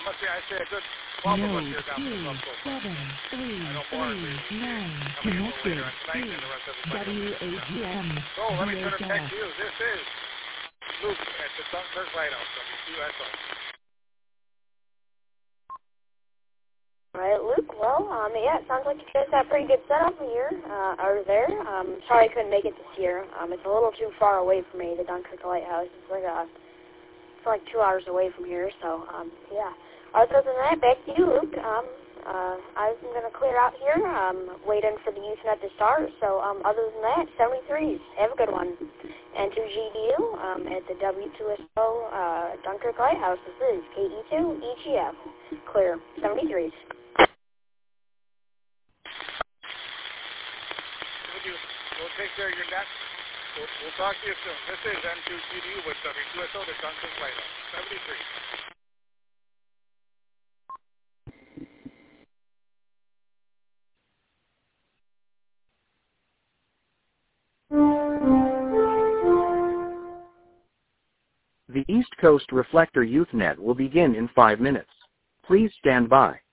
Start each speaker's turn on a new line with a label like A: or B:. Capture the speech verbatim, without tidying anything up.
A: must be, I say, a good twelve of us
B: Node
A: here down
B: two
A: the Gulf Coast.
B: seven three
A: I know more
B: three
A: is
B: nine
A: coming in a little
B: connected
A: later on tonight
B: to
A: than the rest of everybody.
B: W A G M.
A: So let me turn it back to you. This is Luke at the Dunkirk Lighthouse, W Q S O.
C: All right, Luke. Well, um, yeah, it sounds like you guys have a pretty good setup here, uh, over there. Um, sorry I couldn't make it this year. Um, it's a little too far away from me, the Dunkirk Lighthouse. It's like uh, it's like two hours away from here. So, um, yeah. Other than that, back to you, Luke. Um, uh, I was going to clear out here. Um, waiting for the Usenet to start. So, um, other than that, seventy-threes. Have a good one. And to G D U um, at the W two S O uh, Dunkirk Lighthouse. This is K E two E G F. Clear. seventy-threes.
A: We'll take care of your net. We'll, we'll talk to you soon. This is M two G D U with W two S O, the Dunkirk Lighthouse. seventy-three.
D: The East Coast Reflector YouthNet will begin in five minutes. Please stand by.